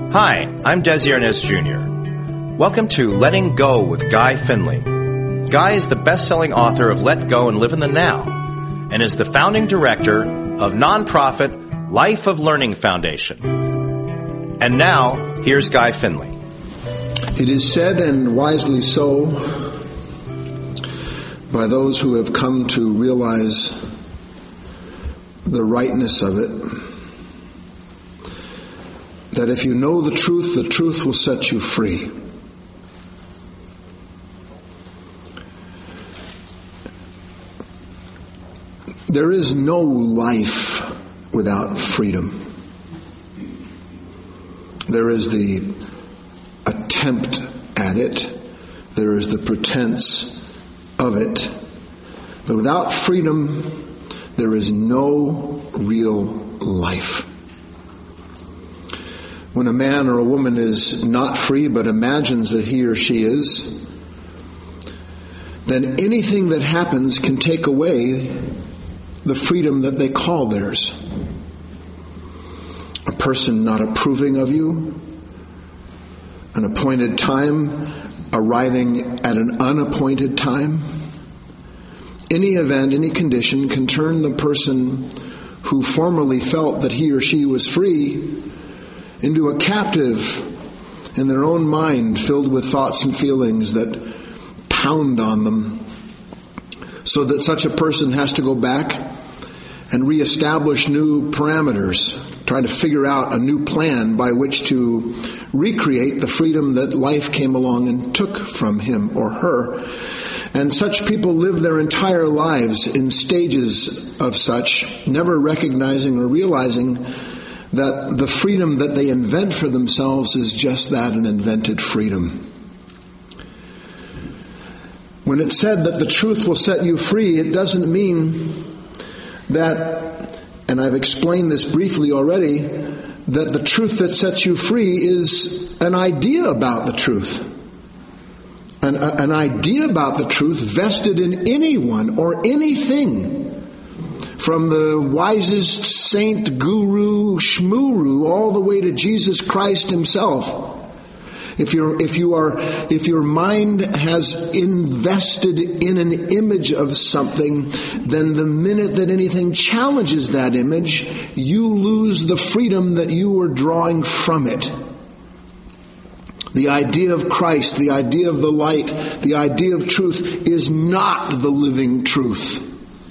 Hi, I'm Desi Arnaz Jr. Welcome to Letting Go with Guy Finley. Guy is the best-selling author of Let Go and Live in the Now, and is the founding director of nonprofit Life of Learning Foundation. And now, here's Guy Finley. It is said, and wisely so, by those who have come to realize the rightness of it, that if you know the truth will set you free. There is no life without freedom. There is the attempt at it. There is the pretense of it. But without freedom, there is no real life. When a man or a woman is not free but imagines that he or she is, then anything that happens can take away the freedom that they call theirs. A person not approving of you, an appointed time arriving at an unappointed time. Any event, any condition can turn the person who formerly felt that he or she was free into a captive in their own mind, filled with thoughts and feelings that pound on them, so that such a person has to go back and reestablish new parameters, trying to figure out a new plan by which to recreate the freedom that life came along and took from him or her. And such people live their entire lives in stages of such, never recognizing or realizing that the freedom that they invent for themselves is just that, an invented freedom. When it's said that the truth will set you free, it doesn't mean that, and I've explained this briefly already, that the truth that sets you free is an idea about the truth. An idea about the truth vested in anyone or anything, from the wisest saint, guru, shmuru, all the way to Jesus Christ himself. If your mind has invested in an image of something, then the minute that anything challenges that image, you lose the freedom that you were drawing from it. The idea of Christ, the idea of the light, the idea of truth is not the living truth.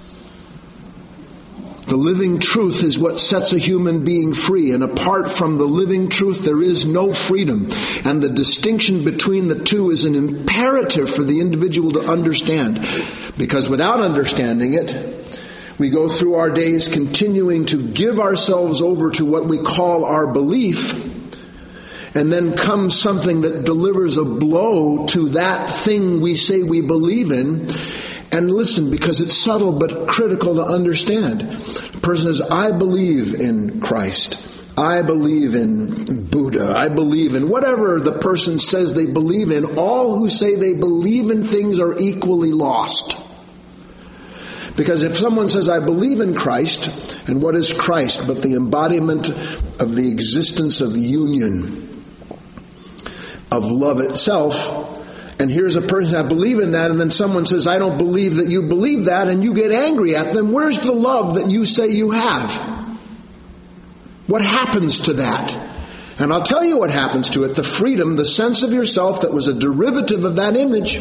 The living truth is what sets a human being free, and apart from the living truth, there is no freedom. And the distinction between the two is an imperative for the individual to understand, because without understanding it, we go through our days continuing to give ourselves over to what we call our belief, and then comes something that delivers a blow to that thing we say we believe in. And listen, because it's subtle but critical to understand. The person says, I believe in Christ. I believe in Buddha. I believe in whatever the person says they believe in. All who say they believe in things are equally lost. Because if someone says, I believe in Christ, and what is Christ but the embodiment of the existence of union, of love itself, and here's a person, I believe in that, and then someone says, I don't believe that you believe that, and you get angry at them. Where's the love that you say you have? What happens to that? And I'll tell you what happens to it. The freedom, the sense of yourself that was a derivative of that image,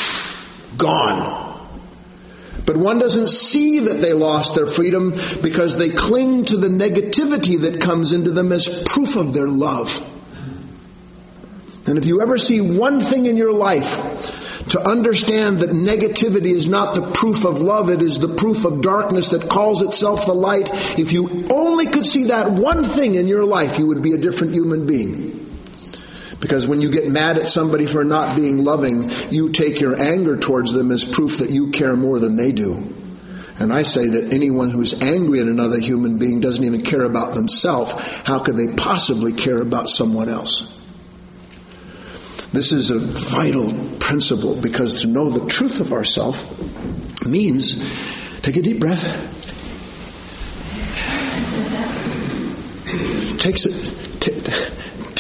gone. But one doesn't see that they lost their freedom because they cling to the negativity that comes into them as proof of their love. And if you ever see one thing in your life to understand that negativity is not the proof of love, it is the proof of darkness that calls itself the light, if you only could see that one thing in your life, you would be a different human being. Because when you get mad at somebody for not being loving, you take your anger towards them as proof that you care more than they do. And I say that anyone who's angry at another human being doesn't even care about themselves. How could they possibly care about someone else? This is a vital principle, because to know the truth of ourselves means, take a deep breath,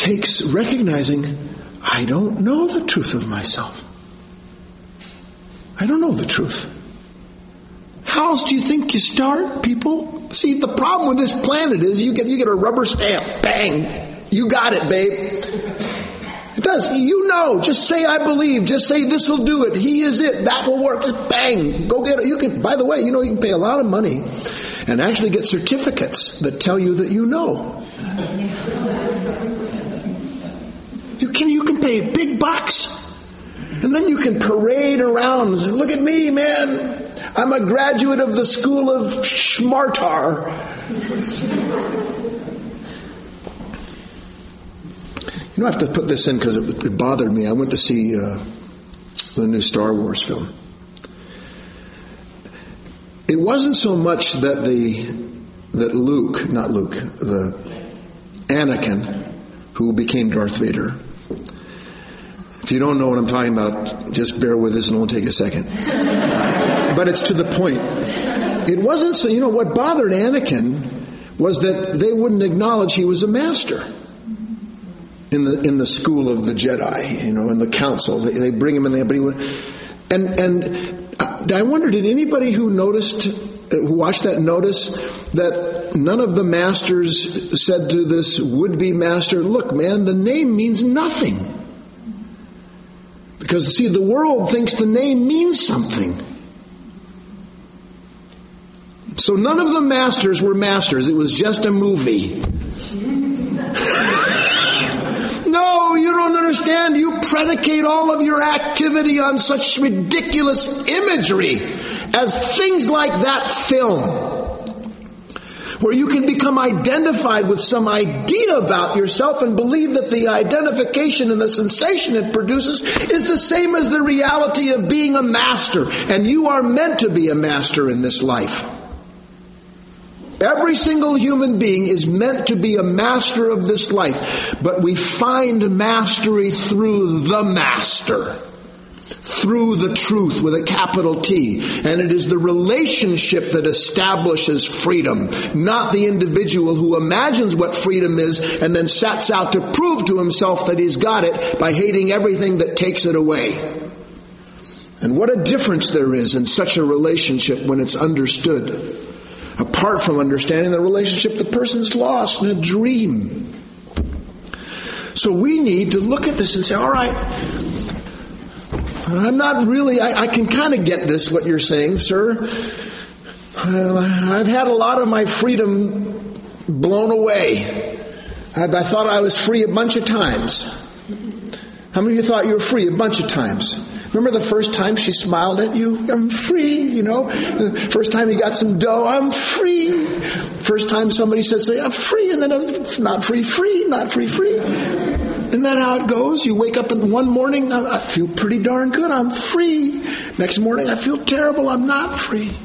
takes recognizing, I don't know the truth of myself. I don't know the truth. How else do you think you start, people? See, the problem with this planet is you get a rubber stamp. Bang! You got it, babe. It does. You know. Just say, I believe. Just say, this will do it. He is it. That will work. Just bang. Go get it. You can, by the way, you can pay a lot of money and actually get certificates that tell you that you know. You can pay big bucks. And then you can parade around and say, look at me, man. I'm a graduate of the school of Schmartar. I have to put this in because it bothered me. I went to see the new Star Wars film. It wasn't so much that Anakin, who became Darth Vader. If you don't know what I'm talking about, just bear with us and it'll take a second. But it's to the point. It wasn't so, what bothered Anakin was that they wouldn't acknowledge he was a master in the school of the Jedi, in the council. They bring him in there, but he would. And I wonder, did anybody who watched that notice that none of the masters said to this would-be master, look, man, the name means nothing. Because, see, the world thinks the name means something. So none of the masters were masters. It was just a movie. No, you don't understand. You predicate all of your activity on such ridiculous imagery as things like that film, where you can become identified with some idea about yourself and believe that the identification and the sensation it produces is the same as the reality of being a master. And you are meant to be a master in this life. Every single human being is meant to be a master of this life. But we find mastery through the master. Through the truth with a capital T. And it is the relationship that establishes freedom, not the individual who imagines what freedom is and then sets out to prove to himself that he's got it by hating everything that takes it away. And what a difference there is in such a relationship when it's understood. Apart from understanding the relationship, the person's lost in a dream. So we need to look at this and say, all right, I'm not really, I can kind of get this, what you're saying, sir. I've had a lot of my freedom blown away. I thought I was free a bunch of times. How many of you thought you were free a bunch of times? Remember the first time she smiled at you? I'm free, The first time you got some dough, I'm free. First time somebody says, I'm free, and then I'm not free, not free. Isn't that how it goes? You wake up in one morning, I feel pretty darn good, I'm free. Next morning, I feel terrible, I'm not free.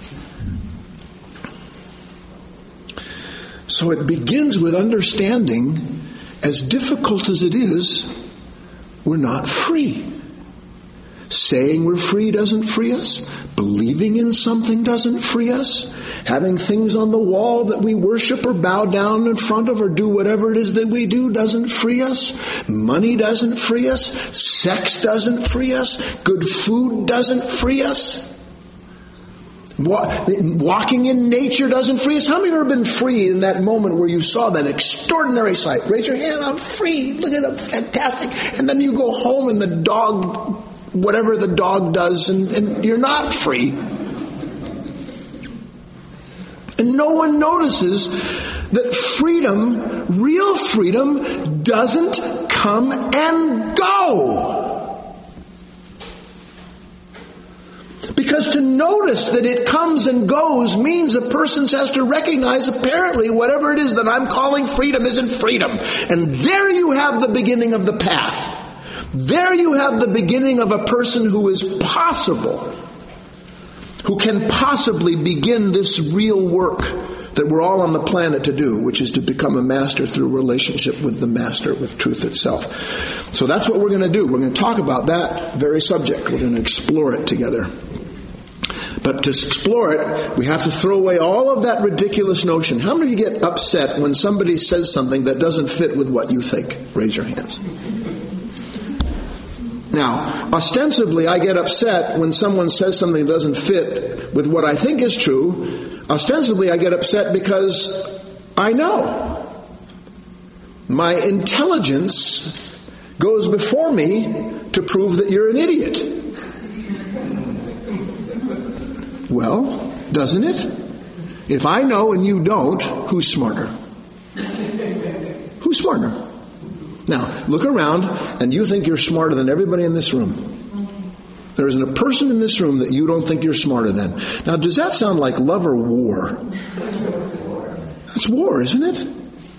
So it begins with understanding, as difficult as it is, we're not free. Saying we're free doesn't free us. Believing in something doesn't free us. Having things on the wall that we worship or bow down in front of or do whatever it is that we do doesn't free us. Money doesn't free us. Sex doesn't free us. Good food doesn't free us. Walking in nature doesn't free us. How many have ever been free in that moment where you saw that extraordinary sight? Raise your hand, I'm free. Look at it, fantastic. And then you go home and the dog, whatever the dog does, and you're not free. And no one notices that freedom, real freedom, doesn't come and go. Because to notice that it comes and goes means a person has to recognize apparently whatever it is that I'm calling freedom isn't freedom. And there you have the beginning of the path. There you have the beginning of a person who is possible, who can possibly begin this real work that we're all on the planet to do, which is to become a master through relationship with the master, with truth itself. So that's what we're going to do. We're going to talk about that very subject. We're going to explore it together. But to explore it, we have to throw away all of that ridiculous notion. How many of you get upset when somebody says something that doesn't fit with what you think? Raise your hands. Now, ostensibly, I get upset when someone says something that doesn't fit with what I think is true. Ostensibly, I get upset because I know. My intelligence goes before me to prove that you're an idiot. Well, doesn't it? If I know and you don't, who's smarter? Who's smarter? Now, look around and you think you're smarter than everybody in this room. There isn't a person in this room that you don't think you're smarter than. Now, does that sound like love or war? That's war, isn't it?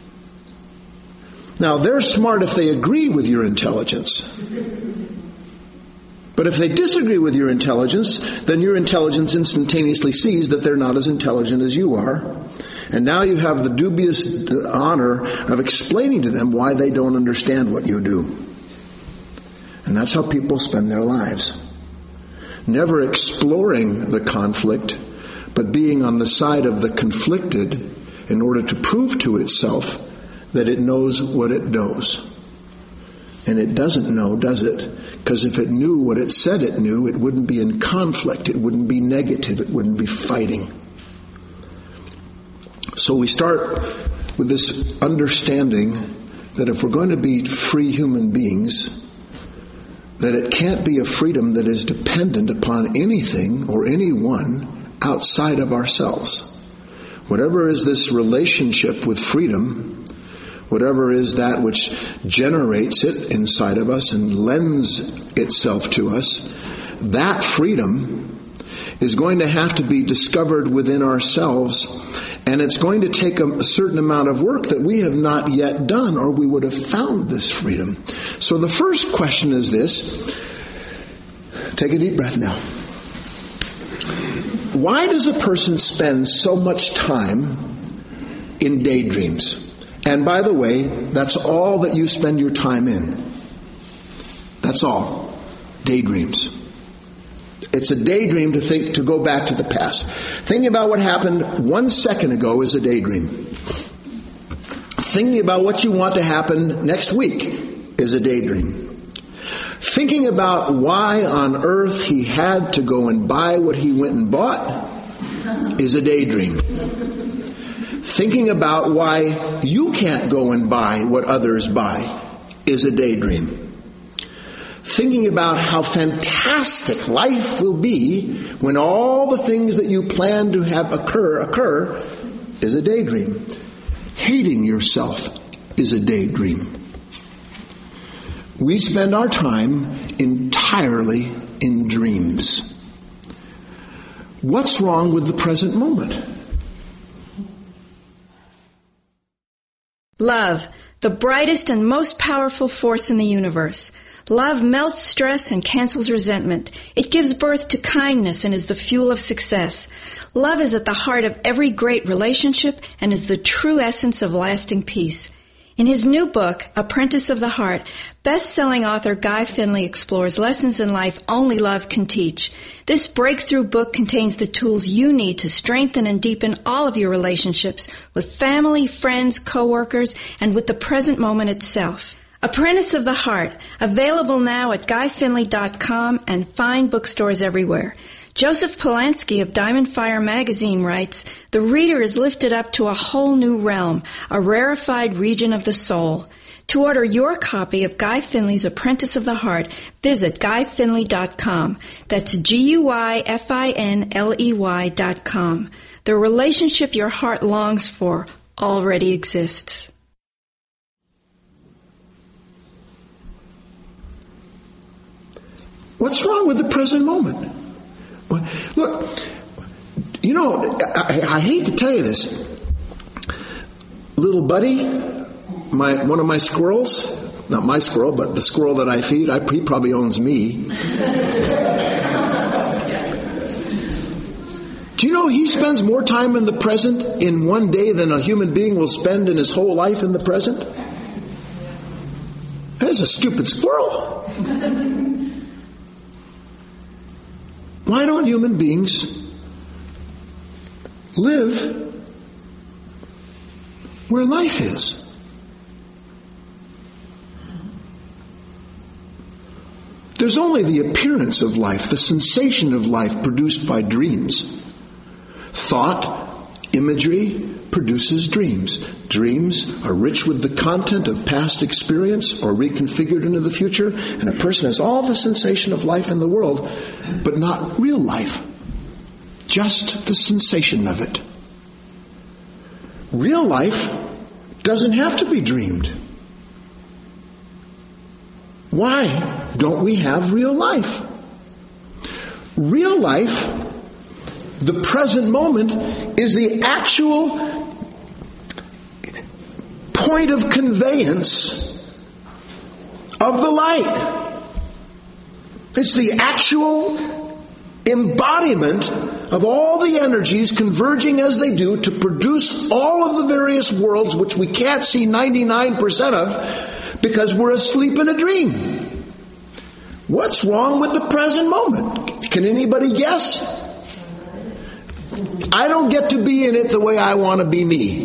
Now, they're smart if they agree with your intelligence. But if they disagree with your intelligence, then your intelligence instantaneously sees that they're not as intelligent as you are. And now you have the dubious honor of explaining to them why they don't understand what you do. And that's how people spend their lives. Never exploring the conflict, but being on the side of the conflicted in order to prove to itself that it knows what it knows. And it doesn't know, does it? Because if it knew what it said it knew, it wouldn't be in conflict. It wouldn't be negative. It wouldn't be fighting. So we start with this understanding that if we're going to be free human beings, that it can't be a freedom that is dependent upon anything or anyone outside of ourselves. Whatever is this relationship with freedom, whatever is that which generates it inside of us and lends itself to us, that freedom is going to have to be discovered within ourselves, and it's going to take a certain amount of work that we have not yet done, or we would have found this freedom. So the first question is this. Take a deep breath now. Why does a person spend so much time in daydreams? And by the way, that's all that you spend your time in. That's all. Daydreams. It's a daydream to go back to the past. Thinking about what happened 1 second ago is a daydream. Thinking about what you want to happen next week is a daydream. Thinking about why on earth he had to go and buy what he went and bought is a daydream. Thinking about why you can't go and buy what others buy is a daydream. Thinking about how fantastic life will be when all the things that you plan to have occur is a daydream. Hating yourself is a daydream. We spend our time entirely in dreams. What's wrong with the present moment? Love, the brightest and most powerful force in the universe. Love melts stress and cancels resentment. It gives birth to kindness and is the fuel of success. Love is at the heart of every great relationship and is the true essence of lasting peace. In his new book, Apprentice of the Heart, best-selling author Guy Finley explores lessons in life only love can teach. This breakthrough book contains the tools you need to strengthen and deepen all of your relationships with family, friends, co-workers, and with the present moment itself. Apprentice of the Heart, available now at GuyFinley.com and fine bookstores everywhere. Joseph Polanski of Diamond Fire magazine writes, "The reader is lifted up to a whole new realm, a rarefied region of the soul." To order your copy of Guy Finley's Apprentice of the Heart, visit GuyFinley.com. That's GuyFinley.com. The relationship your heart longs for already exists. What's wrong with the present moment? Look, you know, I hate to tell you this. Little Buddy, one of my squirrels, not my squirrel, but the squirrel that I feed, he probably owns me. Do you know he spends more time in the present in one day than a human being will spend in his whole life in the present? That's a stupid squirrel. Why don't human beings live where life is. There's only the appearance of life, the sensation of life produced by dreams. Thought, imagery, produces dreams. Dreams are rich with the content of past experience or reconfigured into the future, and a person has all the sensation of life in the world, but not real life. Just the sensation of it. Real life doesn't have to be dreamed. Why don't we have real life? Real life, the present moment, is the actual point of conveyance of the light. It's the actual embodiment of all the energies converging as they do to produce all of the various worlds which we can't see 99% of because we're asleep in a dream. What's wrong with the present moment? Can anybody guess? I don't get to be in it the way I want to be me.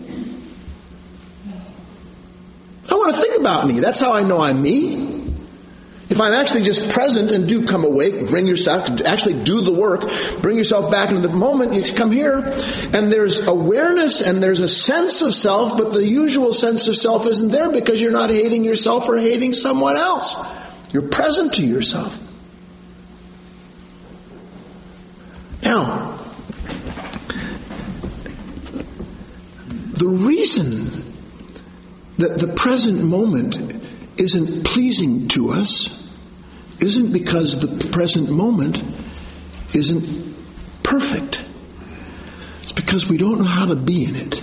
I want to think about me. That's how I know I'm me. If I'm actually just present and do come awake, bring yourself, actually do the work, bring yourself back into the moment, you come here, and there's awareness and there's a sense of self, but the usual sense of self isn't there because you're not hating yourself or hating someone else. You're present to yourself. Now, the reason that the present moment isn't pleasing to us isn't because the present moment isn't perfect. It's because we don't know how to be in it.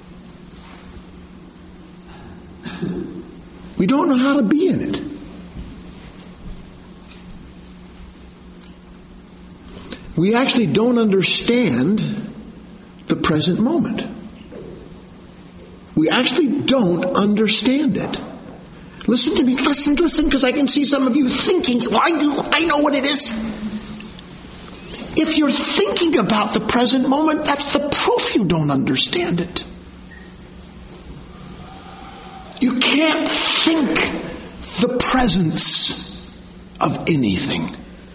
We don't know how to be in it. We actually don't understand the present moment. We actually don't understand it. Listen to me, listen, because I can see some of you thinking, I know what it is. If you're thinking about the present moment, that's the proof you don't understand it. You can't think the presence of anything.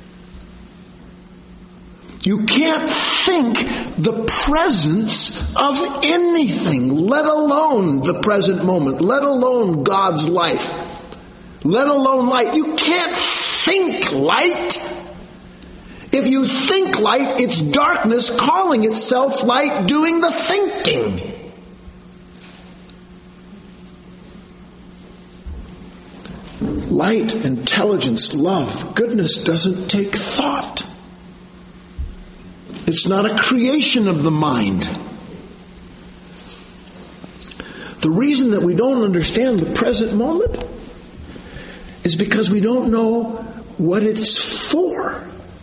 You can't think the presence of anything, let alone the present moment, let alone God's life, let alone light. You can't think light. If you think light, it's darkness calling itself light, doing the thinking. Light, intelligence, love, goodness doesn't take thought. It's not a creation of the mind. The reason that we don't understand the present moment is because we don't know what it's for.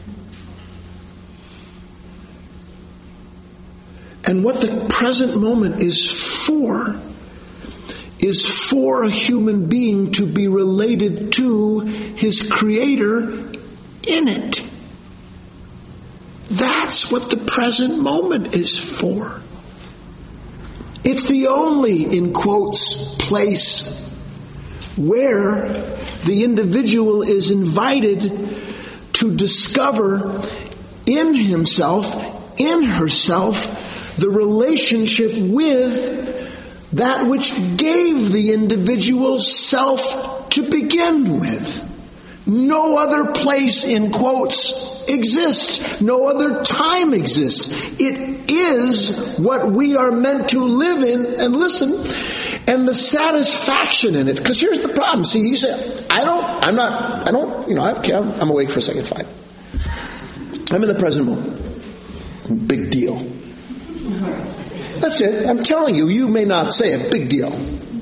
And what the present moment is for a human being to be related to his Creator in it. That's what the present moment is for. It's the only, in quotes, place where the individual is invited to discover in himself, in herself, the relationship with that which gave the individual self to begin with. No other place, in quotes, exists. No other time exists. It is what we are meant to live in, and listen, and the satisfaction in it. Because here's the problem. See, you say, I'm awake for a second, fine. I'm in the present moment. Big deal. That's it. I'm telling you, you may not say it. Big deal.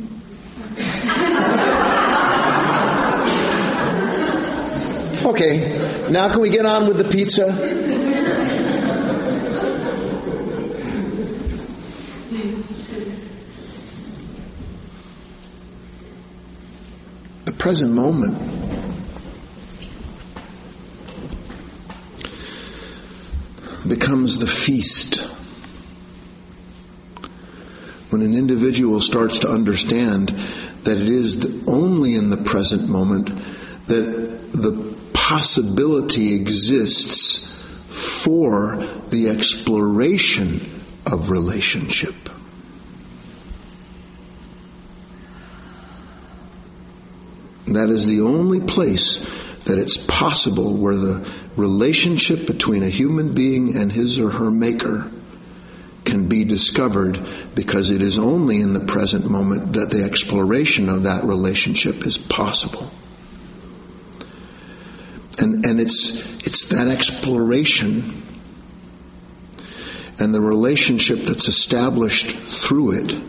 Okay, now can we get on with the pizza? The present moment becomes the feast when an individual starts to understand that it is only in the present moment that the possibility exists for the exploration of relationship. That is the only place that it's possible where the relationship between a human being and his or her maker can be discovered, because it is only in the present moment that the exploration of that relationship is possible. And it's that exploration and the relationship that's established through it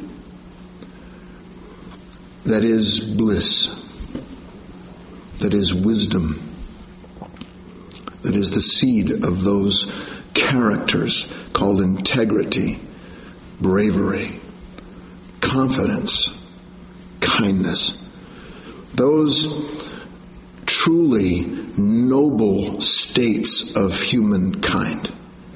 that is bliss, that is wisdom, that is the seed of those characters called integrity, bravery, confidence, kindness. Those truly noble states of humankind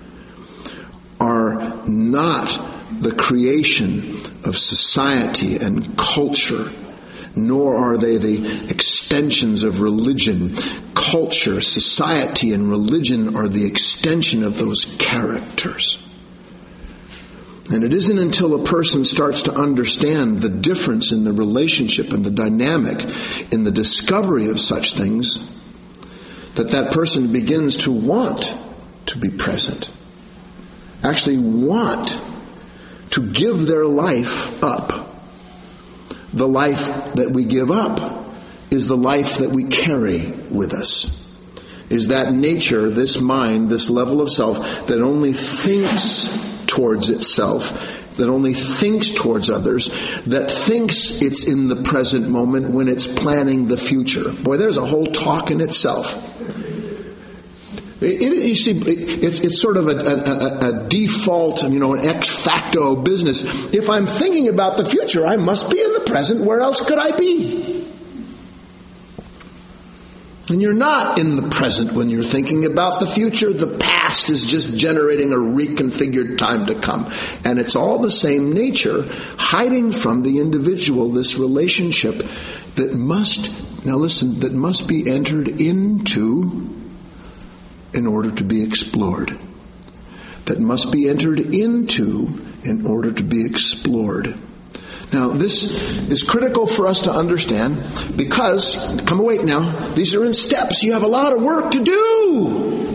are not the creation of society and culture, nor are they the extensions of religion. Culture, society, and religion are the extension of those characters. And it isn't until a person starts to understand the difference in the relationship and the dynamic in the discovery of such things that that person begins to want to be present. Actually want to give their life up. The life that we give up is the life that we carry with us. Is that nature, this mind, this level of self that only thinks towards itself, that only thinks towards others, that thinks it's in the present moment when it's planning the future. Boy, there's a whole talk in itself. You see, it's sort of a default, an ex facto business. If I'm thinking about the future, I must be in the present. Where else could I be? And you're not in the present when you're thinking about the future. The past is just generating a reconfigured time to come. And it's all the same nature, hiding from the individual this relationship that must be entered into in order to be explored. That must be entered into in order to be explored. Now, this is critical for us to understand because, come awake now, these are in steps. You have a lot of work to do.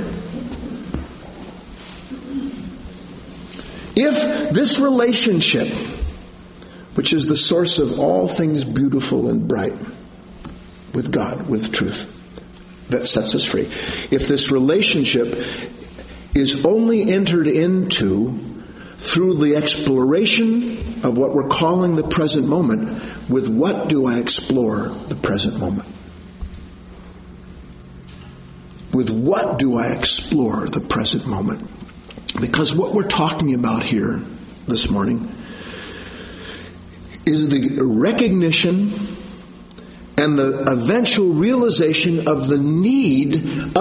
If this relationship, which is the source of all things beautiful and bright, with God, with truth, that sets us free. If this relationship is only entered into through the exploration of what we're calling the present moment, with what do I explore the present moment? With what do I explore the present moment? Because what we're talking about here this morning is the recognition and the eventual realization of the need.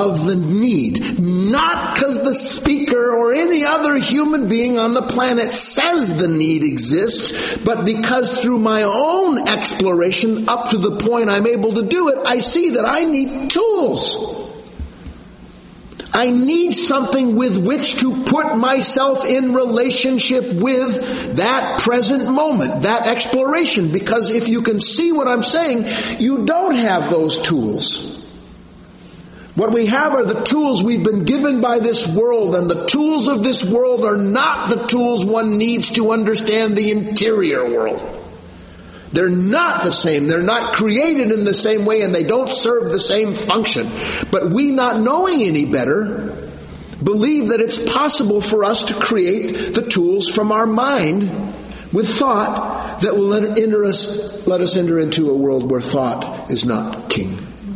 Not because the speaker or any other human being on the planet says the need exists, but because through my own exploration up to the point I'm able to do it, I see that I need tools. I need something with which to put myself in relationship with that present moment, that exploration. Because if you can see what I'm saying, you don't have those tools. What we have are the tools we've been given by this world, and the tools of this world are not the tools one needs to understand the interior world. They're not the same. They're not created in the same way, and they don't serve the same function. But we, not knowing any better, believe that it's possible for us to create the tools from our mind with thought that will let us enter into a world where thought is not king.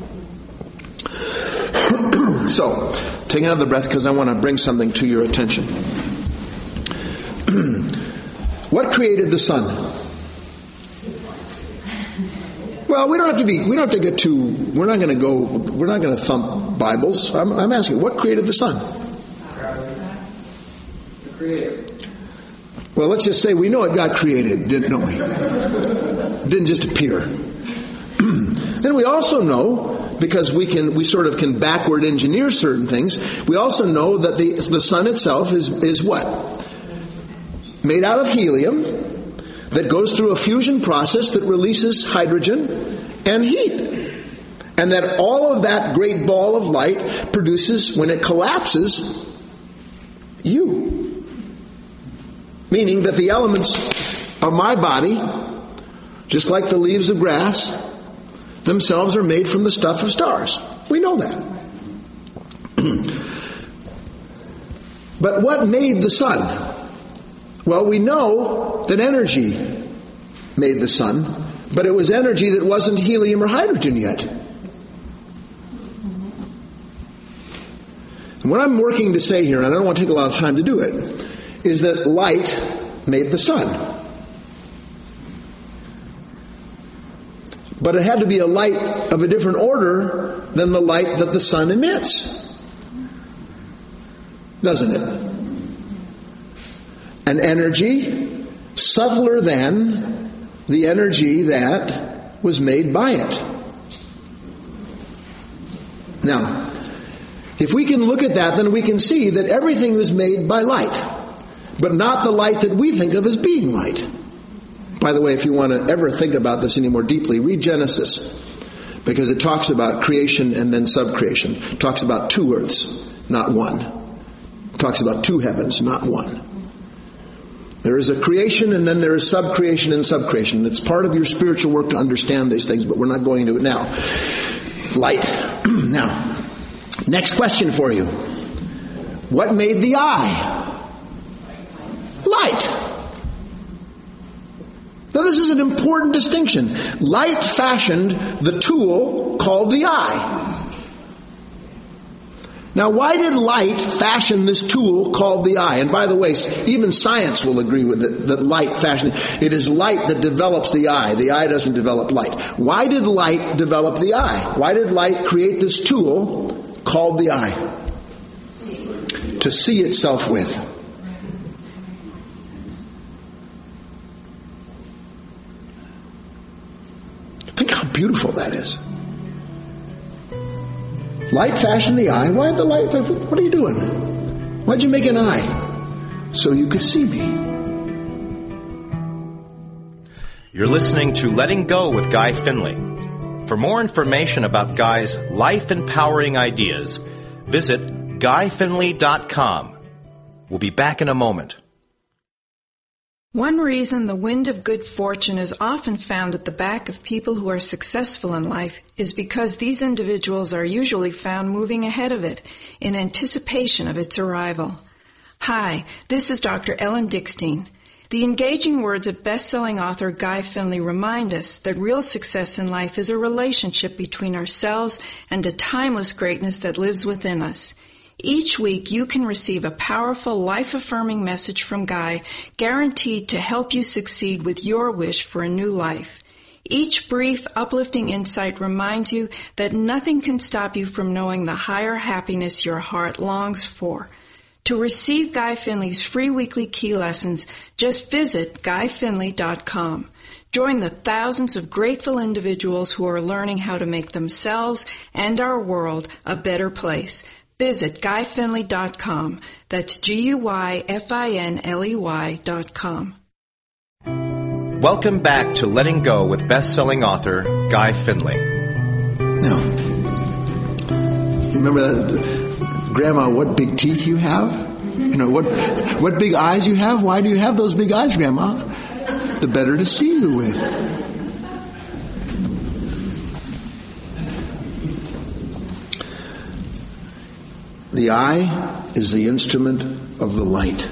So, take another breath because I want to bring something to your attention. What created the sun? Well, we don't have to get too, we're not going to thump Bibles. I'm asking, what created the sun? The Creator. Well, let's just say we know it got created, don't we? It didn't just appear. Then we also know, because we sort of can backward engineer certain things, we also know that the sun itself is what? Made out of helium that goes through a fusion process that releases hydrogen and heat. And that all of that great ball of light produces, when it collapses, you. Meaning that the elements of my body, just like the leaves of grass, themselves are made from the stuff of stars. We know that. But what made the sun? Well, we know that energy made the sun, but it was energy that wasn't helium or hydrogen yet. And what I'm working to say here, and I don't want to take a lot of time to do it, is that light made the sun. But it had to be a light of a different order than the light that the sun emits. Doesn't it? An energy subtler than the energy that was made by it. Now, if we can look at that, then we can see that everything was made by light, but not the light that we think of as being light. By the way, if you want to ever think about this any more deeply, read Genesis, because it talks about creation and then subcreation. It talks about two earths, not one. It talks about two heavens, not one. There is a creation and then there is subcreation and subcreation. It's part of your spiritual work to understand these things, but we're not going into it now. Light. Now, next question for you. What made the eye? Light. Now this is an important distinction. Light fashioned the tool called the eye. Now why did light fashion this tool called the eye? And by the way, even science will agree with it, that light fashioned. It is light that develops the eye. The eye doesn't develop light. Why did light develop the eye? Why did light create this tool called the eye? To see itself with. Think how beautiful that is. Light fashioned the eye. Why the light? What are you doing? Why'd you make an eye? So you could see me. You're listening to Letting Go with Guy Finley. For more information about Guy's life-empowering ideas, visit GuyFinley.com. We'll be back in a moment. One reason the wind of good fortune is often found at the back of people who are successful in life is because these individuals are usually found moving ahead of it in anticipation of its arrival. Hi, this is Dr. Ellen Dickstein. The engaging words of best-selling author Guy Finley remind us that real success in life is a relationship between ourselves and a timeless greatness that lives within us. Each week you can receive a powerful, life-affirming message from Guy, guaranteed to help you succeed with your wish for a new life. Each brief, uplifting insight reminds you that nothing can stop you from knowing the higher happiness your heart longs for. To receive Guy Finley's free weekly key lessons, just visit GuyFinley.com. Join the thousands of grateful individuals who are learning how to make themselves and our world a better place. Visit GuyFinley.com. That's GuyFinley.com. Welcome back to Letting Go with best-selling author Guy Finley. Now, you remember that, Grandma, what big teeth you have? You know, what big eyes you have? Why do you have those big eyes, Grandma? The better to see you with. The eye is the instrument of the light.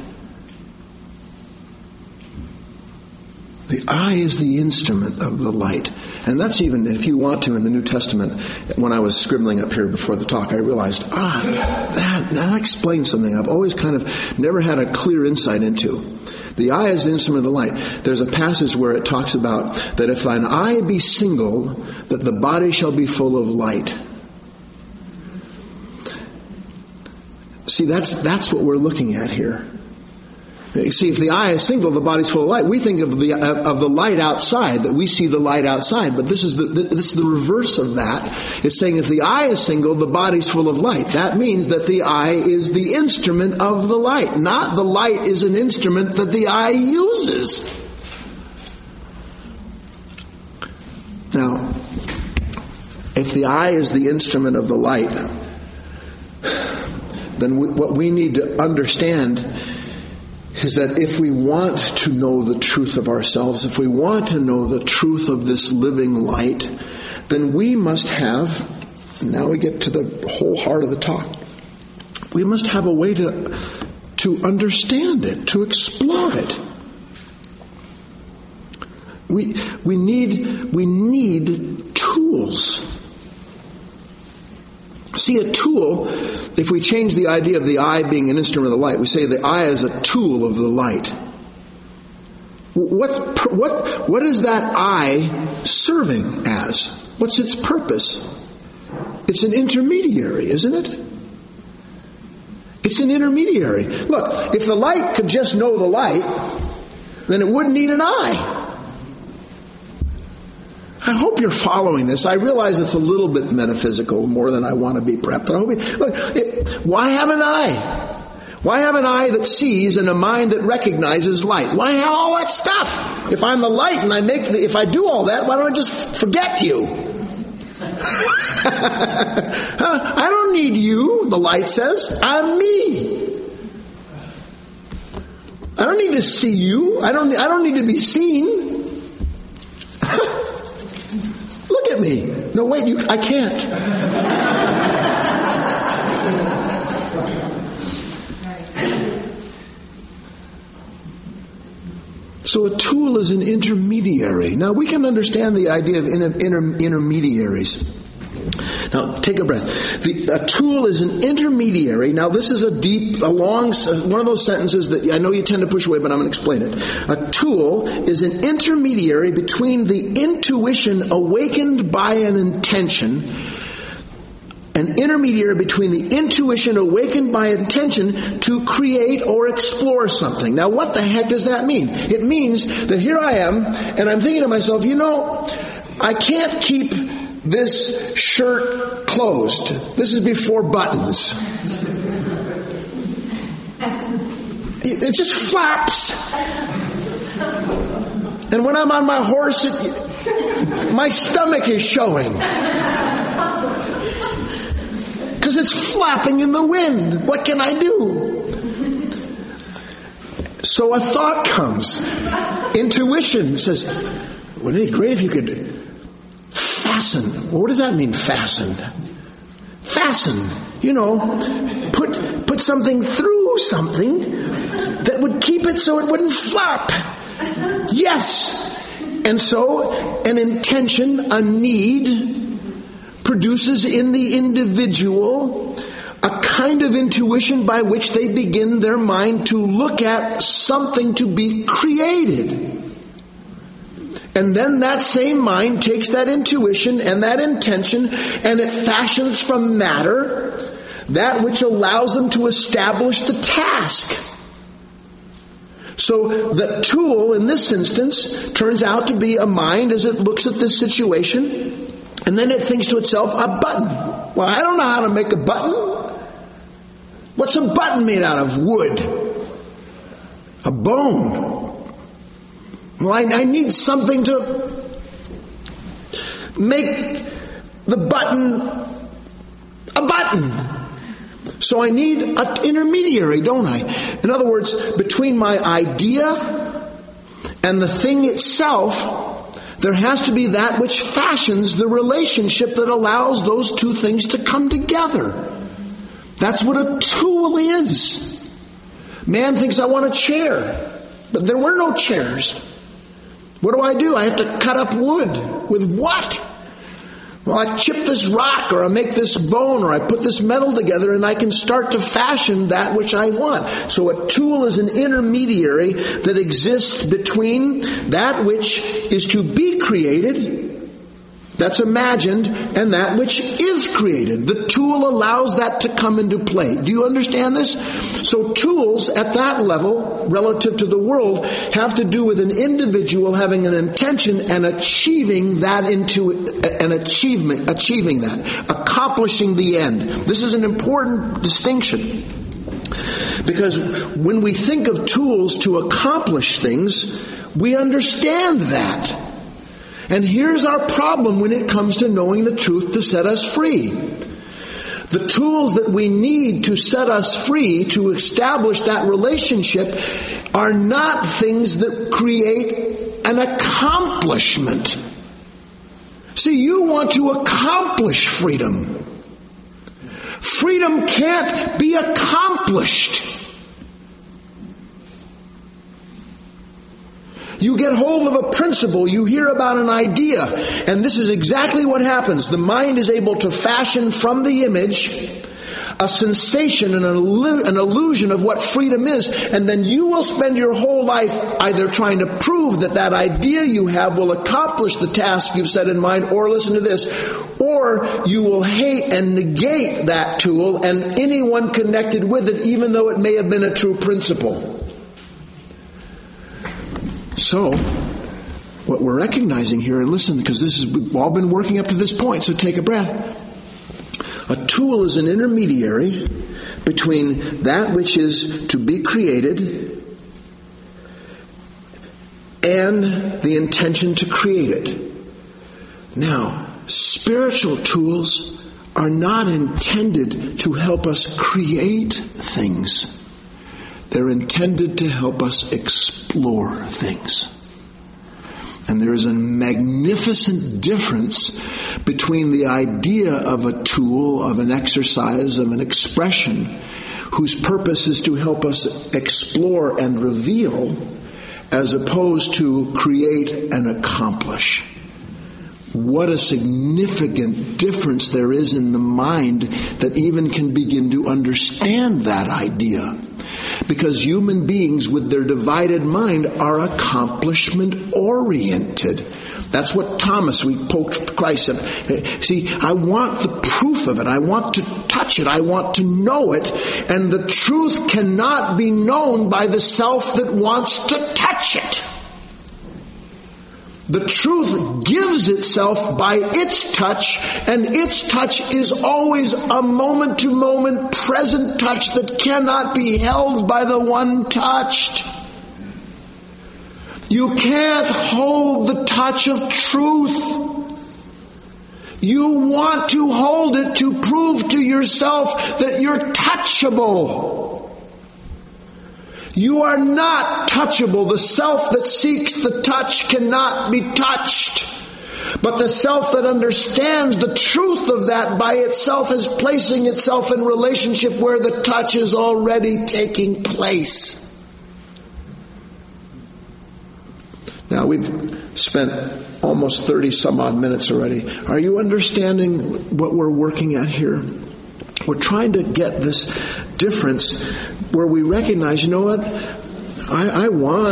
The eye is the instrument of the light. And that's even, if you want to, in the New Testament, when I was scribbling up here before the talk, I realized, that explains something I've always kind of never had a clear insight into. The eye is the instrument of the light. There's a passage where it talks about that if thine eye be single, that the body shall be full of light. See, that's what we're looking at here. You see, if the eye is single, the body's full of light. We think of the light outside, that we see the light outside. But this is the reverse of that. It's saying if the eye is single, the body's full of light. That means that the eye is the instrument of the light. Not the light is an instrument that the eye uses. Now, if the eye is the instrument of the light, then what we need to understand is that if we want to know the truth of ourselves, if we want to know the truth of this living light, then we must have, and now we get to the whole heart of the talk, we must have a way to understand it, to explore it. We need tools. See, a tool, if we change the idea of the eye being an instrument of the light, we say the eye is a tool of the light. What is that eye serving as? What's its purpose? It's an intermediary, isn't it? It's an intermediary. Look, if the light could just know the light, then it wouldn't need an eye. I hope you're following this. I realize it's a little bit metaphysical, more than I want to be perhaps. But I hope why have an eye? Why have an eye that sees and a mind that recognizes light? Why have all that stuff? If I'm the light and if I do all that, why don't I just forget you? I don't need you, the light says. I'm me. I don't need to see you. I don't need to be seen. Look at me. No, wait, I can't. So a tool is an intermediary. Now we can understand the idea of intermediaries. Now take a breath. A tool is an intermediary. Now this is a long, one of those sentences that I know you tend to push away, but I'm going to explain it. A tool is an intermediary between the intuition awakened by an intention, an intermediary between the intuition awakened by intention to create or explore something. Now what the heck does that mean? It means that here I am, and I'm thinking to myself, I can't keep this shirt closed. This is before buttons. It just flaps. And when I'm on my horse, my stomach is showing. Because it's flapping in the wind. What can I do? So a thought comes. Intuition says, wouldn't it be great if you could fasten? Well, what does that mean, fasten? Fasten. Put something through something that would keep it so it wouldn't flop. Yes. And so an intention, a need, produces in the individual a kind of intuition by which they begin their mind to look at something to be created. And then that same mind takes that intuition and that intention and it fashions from matter that which allows them to establish the task. So the tool in this instance turns out to be a mind as it looks at this situation, and then it thinks to itself, a button. Well, I don't know how to make a button. What's a button made out of? Wood. A bone. Well, I need something to make the button a button. So I need an intermediary, don't I? In other words, between my idea and the thing itself, there has to be that which fashions the relationship that allows those two things to come together. That's what a tool is. Man thinks, I want a chair. But there were no chairs. What do? I have to cut up wood. With what? Well, I chip this rock, or I make this bone, or I put this metal together, and I can start to fashion that which I want. So a tool is an intermediary that exists between that which is to be created that's imagined and that which is created. The tool allows that to come into play. Do you understand this? So tools at that level, relative to the world, have to do with an individual having an intention and achieving that into an achieving that, accomplishing the end. This is an important distinction. Because when we think of tools to accomplish things, we understand that. And here's our problem when it comes to knowing the truth to set us free. The tools that we need to set us free, to establish that relationship, are not things that create an accomplishment. See, you want to accomplish freedom. Freedom can't be accomplished. You get hold of a principle, you hear about an idea, and this is exactly what happens. The mind is able to fashion from the image a sensation and an illusion of what freedom is, and then you will spend your whole life either trying to prove that that idea you have will accomplish the task you've set in mind, or listen to this, or you will hate and negate that tool and anyone connected with it, even though it may have been a true principle. So, what we're recognizing here, and listen, because we've all been working up to this point, so take a breath. A tool is an intermediary between that which is to be created and the intention to create it. Now, spiritual tools are not intended to help us create things. They're intended to help us explore things. And there is a magnificent difference between the idea of a tool, of an exercise, of an expression, whose purpose is to help us explore and reveal, as opposed to create and accomplish. What a significant difference there is in the mind that even can begin to understand that idea. Because human beings with their divided mind are accomplishment oriented. That's what Thomas, we poked Christ in. See, I want the proof of it. I want to touch it. I want to know it. And the truth cannot be known by the self that wants to touch it. The truth gives itself by its touch, and its touch is always a moment-to-moment present touch that cannot be held by the one touched. You can't hold the touch of truth. You want to hold it to prove to yourself that you're touchable. You are not touchable. The self that seeks the touch cannot be touched. But the self that understands the truth of that by itself is placing itself in relationship where the touch is already taking place. Now we've spent almost 30 some odd minutes already. Are you understanding what we're working at here? We're trying to get this difference where we recognize, you know what? I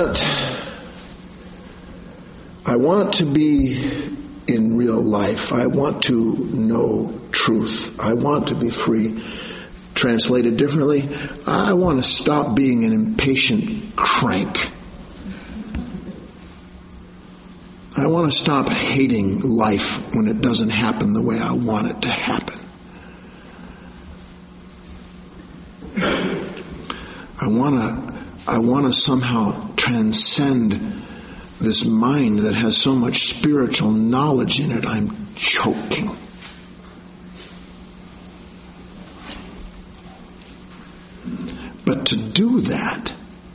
want to be in real life. I want to know truth. I want to be free. Translated differently, I want to stop being an impatient crank. I want to stop hating life when it doesn't happen the way I want it to happen. I want to somehow transcend this mind that has so much spiritual knowledge in it, I'm choking. But to do that,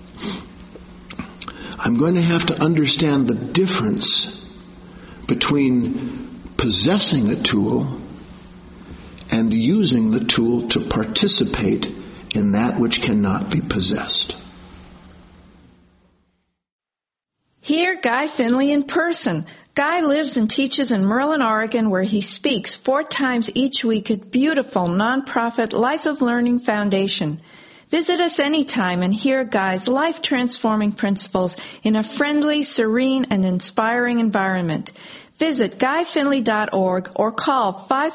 I'm going to have to understand the difference between possessing a tool and using the tool to participate in that which cannot be possessed. Hear Guy Finley in person. Guy lives and teaches in Merlin, Oregon, where he speaks 4 times each week at beautiful nonprofit Life of Learning Foundation. Visit us anytime and hear Guy's life-transforming principles in a friendly, serene, and inspiring environment. Visit GuyFinley.org or call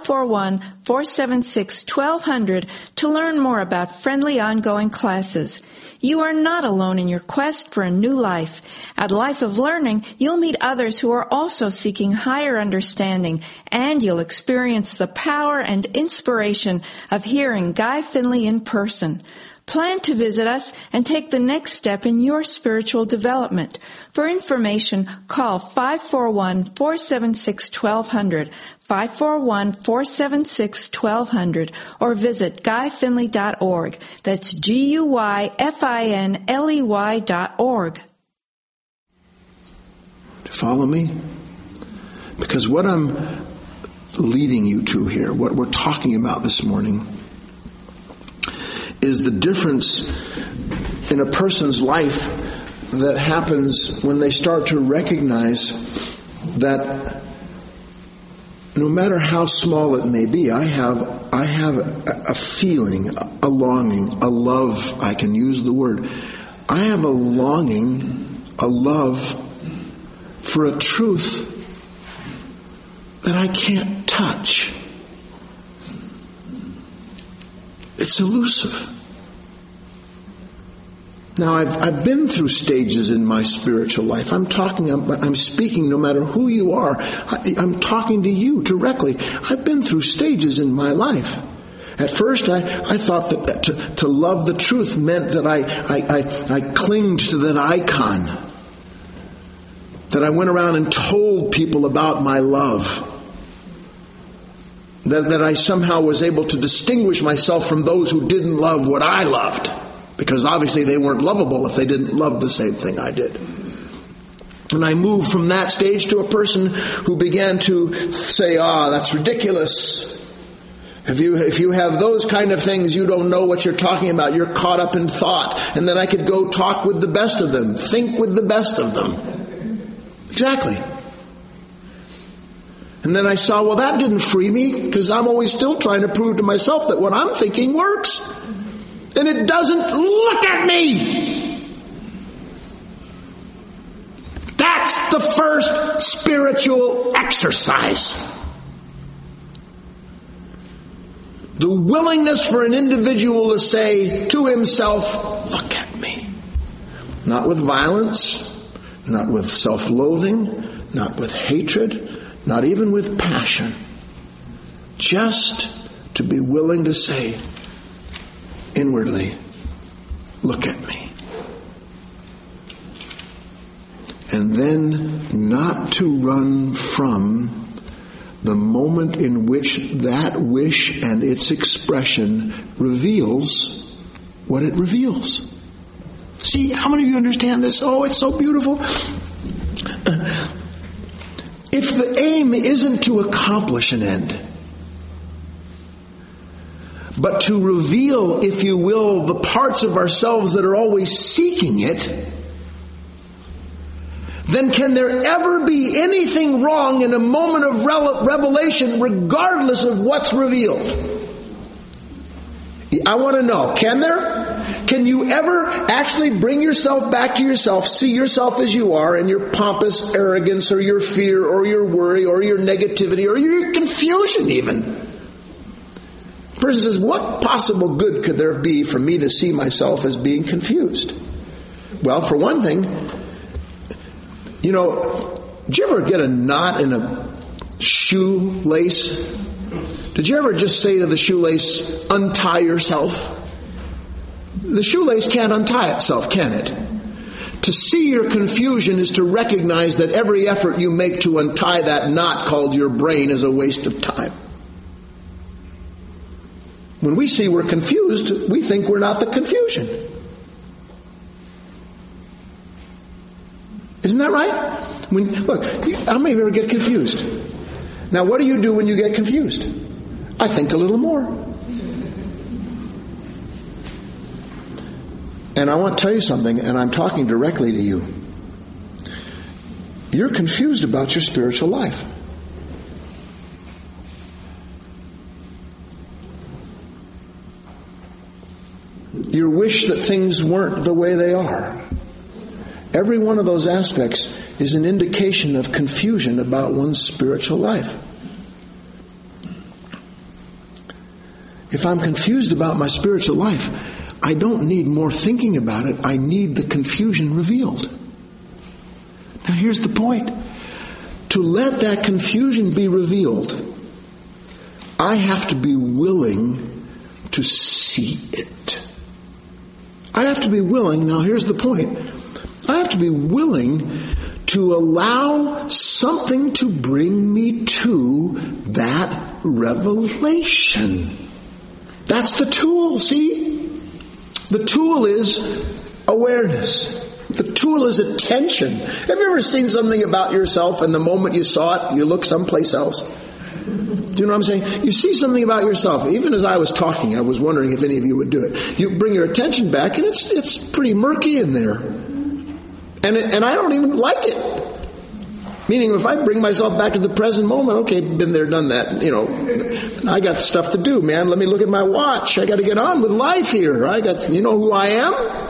541-476-1200 to learn more about friendly ongoing classes. You are not alone in your quest for a new life. At Life of Learning, you'll meet others who are also seeking higher understanding, and you'll experience the power and inspiration of hearing Guy Finley in person. Plan to visit us and take the next step in your spiritual development. For information, call 541-476-1200, 541-476-1200, or visit GuyFinley.org. That's GUYFINLEY.org. Follow me? Because what I'm leading you to here, what we're talking about this morning, is the difference in a person's life that happens when they start to recognize that no matter how small it may be, I have a feeling, a longing, a love, I can use the word. I have a longing, a love for a truth that I can't touch. It's elusive. Now, I've been through stages in my spiritual life. I'm speaking no matter who you are. I'm talking to you directly. I've been through stages in my life. At first, I thought that to love the truth meant that I clinged to that icon. That I went around and told people about my love. That I somehow was able to distinguish myself from those who didn't love what I loved. Because obviously they weren't lovable if they didn't love the same thing I did. And I moved from that stage to a person who began to say, that's ridiculous. If you have those kind of things, you don't know what you're talking about. You're caught up in thought. And then I could go talk with the best of them. Think with the best of them. Exactly. And then I saw, that didn't free me, because I'm always still trying to prove to myself that what I'm thinking works. And it doesn't. Look at me! That's the first spiritual exercise. The willingness for an individual to say to himself, look at me. Not with violence, not with self-loathing, not with hatred, not even with passion. Just to be willing to say inwardly, look at me. And then not to run from the moment in which that wish and its expression reveals what it reveals. See, how many of you understand this? Oh, it's so beautiful. If the aim isn't to accomplish an end, but to reveal, if you will, the parts of ourselves that are always seeking it, then can there ever be anything wrong in a moment of revelation regardless of what's revealed? I want to know, can there? Can you ever actually bring yourself back to yourself, see yourself as you are, and your pompous arrogance or your fear or your worry or your negativity or your confusion even? The person says, what possible good could there be for me to see myself as being confused? Well, for one thing, did you ever get a knot in a shoelace? Did you ever just say to the shoelace, untie yourself? The shoelace can't untie itself, can it? To see your confusion is to recognize that every effort you make to untie that knot called your brain is a waste of time. When we see we're confused, we think we're not the confusion. Isn't that right? Look, how many of you ever get confused? Now, what do you do when you get confused? I think a little more. And I want to tell you something, and I'm talking directly to you. You're confused about your spiritual life. Your wish that things weren't the way they are. Every one of those aspects is an indication of confusion about one's spiritual life. If I'm confused about my spiritual life, I don't need more thinking about it. I need the confusion revealed. Now here's the point. To let that confusion be revealed, I have to be willing to see it. I have to be willing, now here's the point. I have to be willing to allow something to bring me to that revelation. That's the tool, see? The tool is awareness. The tool is attention. Have you ever seen something about yourself and the moment you saw it, you look someplace else? Do you know what I'm saying? You see something about yourself. Even as I was talking, I was wondering if any of you would do it. You bring your attention back and it's pretty murky in there. And I don't even like it. Meaning if I bring myself back to the present moment, okay, been there, done that, I got stuff to do, man. Let me look at my watch. I got to get on with life here. You know who I am?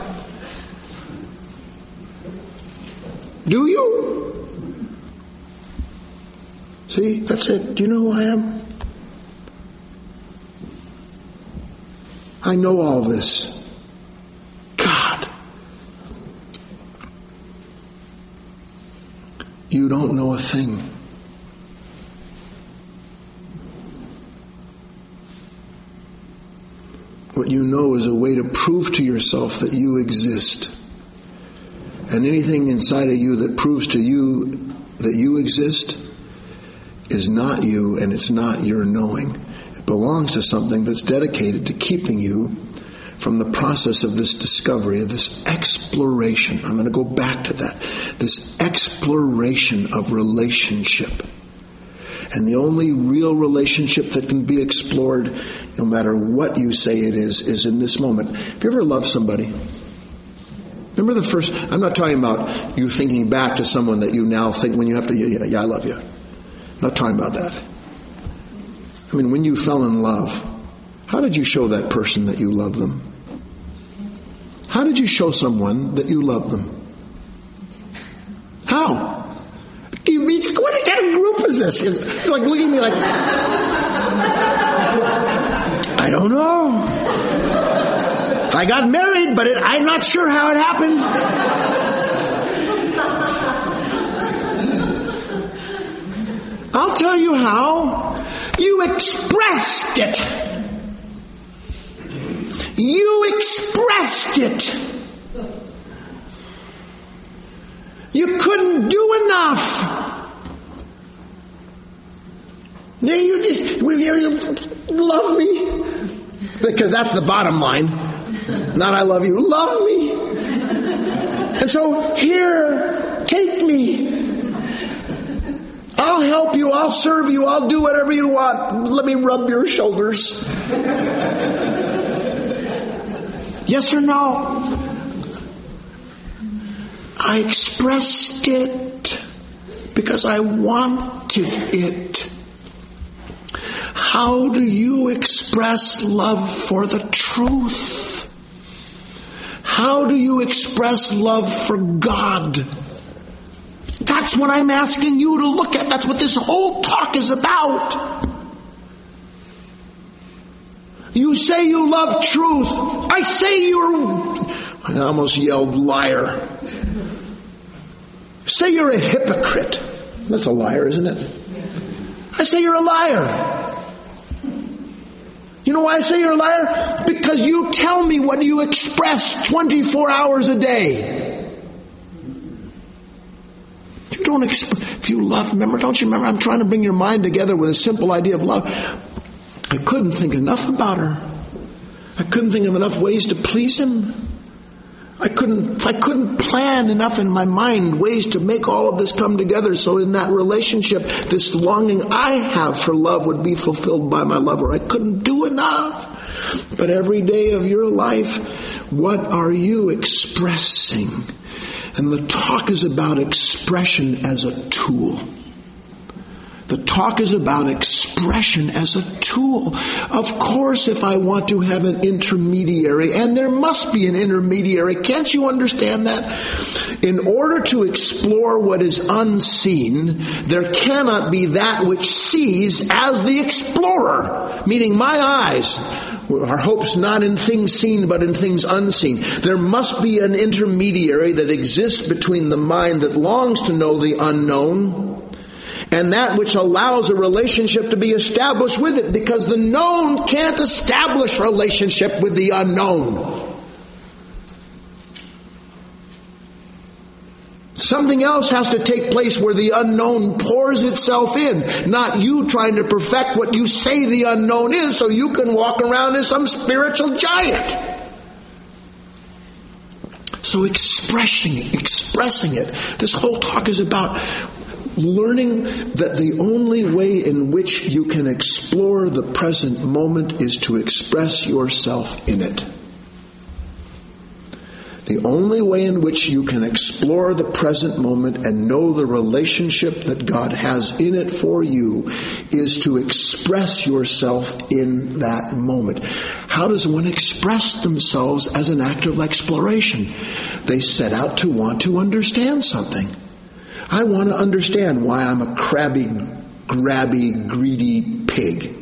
Do you? See, that's it. Do you know who I am? I know all this. God. You don't know a thing. What you know is a way to prove to yourself that you exist. And anything inside of you that proves to you that you exist is not you, and it's not your knowing. It belongs to something that's dedicated to keeping you from the process of this discovery, of this exploration. I'm going to go back to that. This exploration of relationship. And the only real relationship that can be explored, no matter what you say it is in this moment. Have you ever loved somebody? Remember the first, I'm not talking about you thinking back to someone that you now think when you have to, yeah, I love you. I'm not talking about that. I mean, when you fell in love, how did you show that person that you love them? How did you show someone that you love them? How? What kind of group is this? You're like looking at me like, I don't know. I got married, but I'm not sure how it happened. I'll tell you how. You expressed it. You expressed it. You couldn't do enough. You love me. Because that's the bottom line. Not I love you. Love me. And so here, take me. I'll help you. I'll serve you. I'll do whatever you want. Let me rub your shoulders. Yes or no? I expressed it because I wanted it. How do you express love for the truth? How do you express love for God? That's what I'm asking you to look at. That's what this whole talk is about. You say you love truth. I say I almost yelled liar. Say you're a hypocrite. That's a liar, isn't it? I say you're a liar. You know why I say you're a liar? Because you tell me what you express 24 hours a day. You don't if you love, don't you remember? I'm trying to bring your mind together with a simple idea of love. I couldn't think enough about her. I couldn't think of enough ways to please him. I couldn't plan enough in my mind ways to make all of this come together so in that relationship, this longing I have for love would be fulfilled by my lover. I couldn't do enough. But every day of your life, what are you expressing? And the talk is about expression as a tool. The talk is about expression as a tool. Of course, if I want to have an intermediary, and there must be an intermediary, can't you understand that? In order to explore what is unseen, there cannot be that which sees as the explorer, meaning my eyes. Our hope's not in things seen, but in things unseen. There must be an intermediary that exists between the mind that longs to know the unknown and that which allows a relationship to be established with it, because the known can't establish relationship with the unknown. Something else has to take place where the unknown pours itself in, not you trying to perfect what you say the unknown is so you can walk around as some spiritual giant. So expressing it. This whole talk is about learning that the only way in which you can explore the present moment is to express yourself in it. The only way in which you can explore the present moment and know the relationship that God has in it for you is to express yourself in that moment. How does one express themselves as an act of exploration? They set out to want to understand something. I want to understand why I'm a crabby, grabby, greedy pig.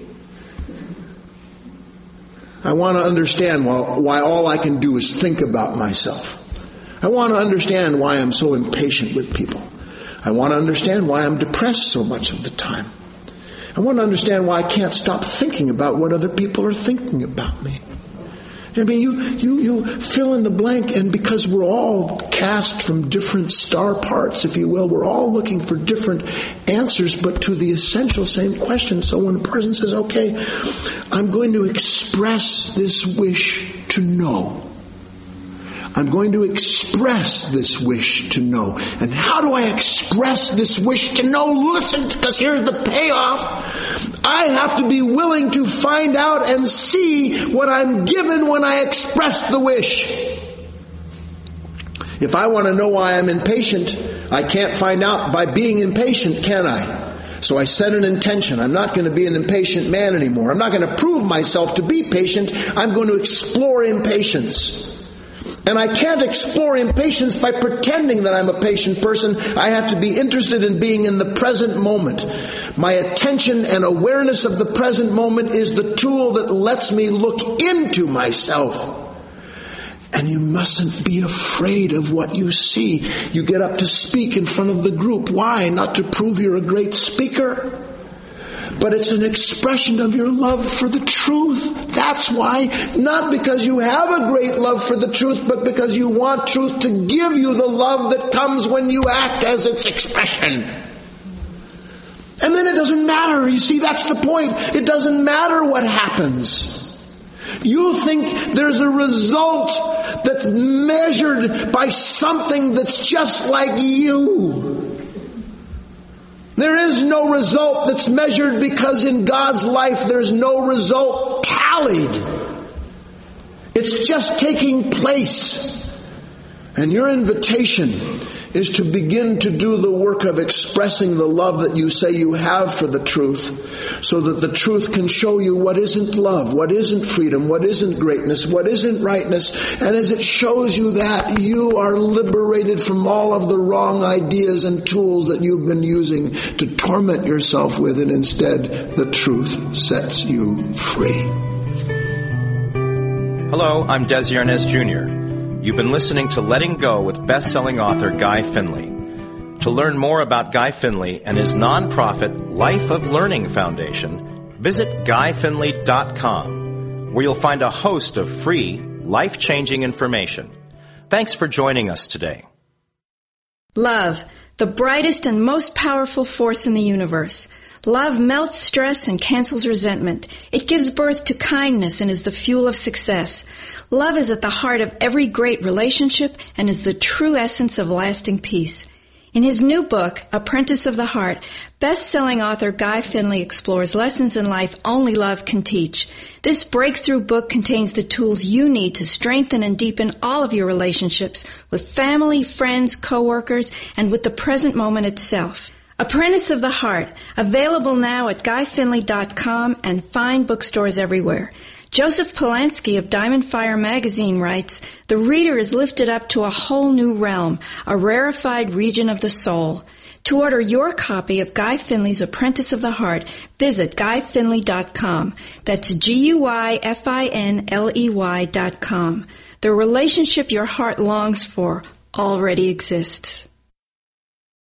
I want to understand why all I can do is think about myself. I want to understand why I'm so impatient with people. I want to understand why I'm depressed so much of the time. I want to understand why I can't stop thinking about what other people are thinking about me. I mean, you fill in the blank, and because we're all cast from different star parts, if you will, we're all looking for different answers, but to the essential same question. So when a person says, okay, I'm going to express this wish to know. I'm going to express this wish to know. And how do I express this wish to know? Listen, because here's the payoff. I have to be willing to find out and see what I'm given when I express the wish. If I want to know why I'm impatient, I can't find out by being impatient, can I? So I set an intention. I'm not going to be an impatient man anymore. I'm not going to prove myself to be patient. I'm going to explore impatience. And I can't explore impatience by pretending that I'm a patient person. I have to be interested in being in the present moment. My attention and awareness of the present moment is the tool that lets me look into myself. And you mustn't be afraid of what you see. You get up to speak in front of the group. Why? Not to prove you're a great speaker, but it's an expression of your love for the truth. That's why. Not because you have a great love for the truth, but because you want truth to give you the love that comes when you act as its expression. And then it doesn't matter. You see, that's the point. It doesn't matter what happens. You think there's a result that's measured by something that's just like you. There is no result that's measured, because in God's life there's no result tallied. It's just taking place. And your invitation is to begin to do the work of expressing the love that you say you have for the truth, so that the truth can show you what isn't love, what isn't freedom, what isn't greatness, what isn't rightness. And as it shows you that, you are liberated from all of the wrong ideas and tools that you've been using to torment yourself with, and instead the truth sets you free. Hello, I'm Desi Arnaz Jr. You've been listening to Letting Go with best-selling author Guy Finley. To learn more about Guy Finley and his nonprofit Life of Learning Foundation, visit GuyFinley.com, where you'll find a host of free, life-changing information. Thanks for joining us today. Love, the brightest and most powerful force in the universe. Love melts stress and cancels resentment. It gives birth to kindness and is the fuel of success. Love is at the heart of every great relationship and is the true essence of lasting peace. In his new book, Apprentice of the Heart, best-selling author Guy Finley explores lessons in life only love can teach. This breakthrough book contains the tools you need to strengthen and deepen all of your relationships with family, friends, co-workers, and with the present moment itself. Apprentice of the Heart, available now at GuyFinley.com and fine bookstores everywhere. Joseph Polanski of Diamond Fire magazine writes, "The reader is lifted up to a whole new realm, a rarefied region of the soul." To order your copy of Guy Finley's Apprentice of the Heart, visit GuyFinley.com. That's GuyFinley.com. The relationship your heart longs for already exists.